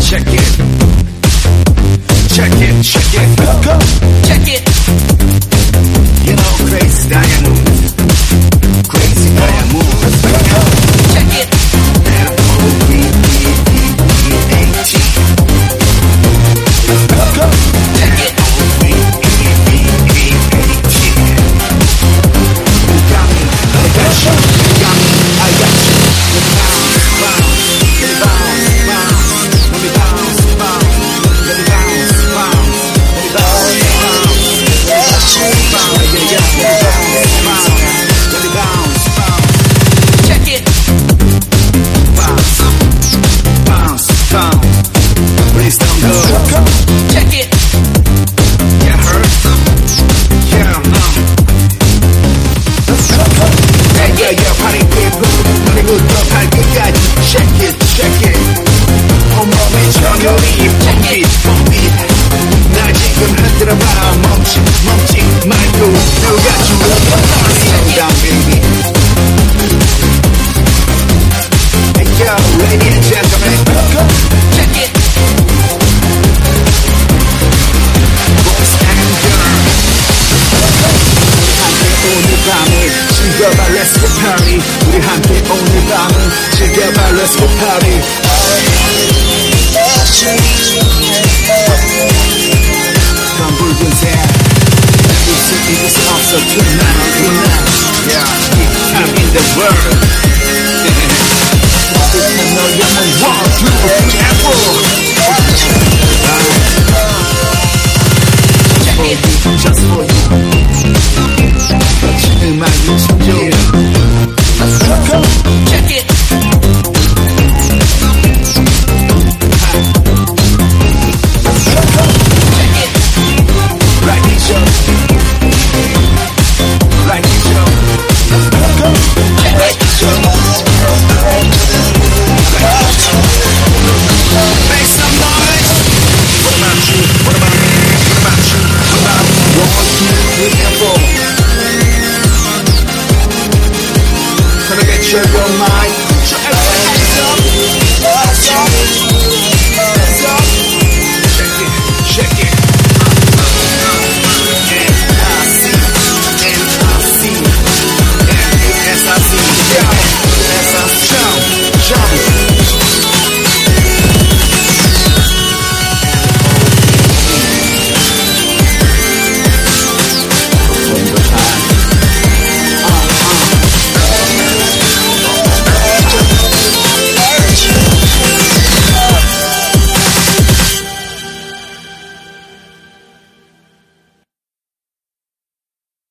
check it. Check it, check it, go, check it. You know, crazy diamond, crazy diamond. Check it. M-O-V-E-E-E-A-T. Go, check it. M-O-V-E-E-A-T. You got me, I got you. You got me, I got you. Let me bounce, bounce, let me bounce, bounce. Let me bounce, bounce. Let me bounce, bounce. Let me bounce, bounce. Check it. Bounce, bounce, bounce. Please don't go. Check it. Get hurt? Yeah, yeah, yeah, party people. 그리고 더 밝게까지. Check it, check it. 온몸에 전율이 봄빛, 봄빛. 날 지금 흔들어봐라. 멈칫, 멈칫 말고 누가 죽어도 Slow down, baby. Hey, yo, ladies and gentlemen. Check it. Boys and girls. 오늘 밤을 즐겨봐, let's go party. 우리 함께 오늘 밤을 즐겨봐, let's go party. 전 붉은색 잊을 수 없어 tonight, tonight. Yeah, I'm in the world. 따뜻한 너의 몸 one, two, careful. Just for you. 음악이 춤춰. Check it. Right in show. Right in show. Right in show. Make some noise. What about you? What about me? What about you? What about 1, 2, 3, and 4? Can I get your mind?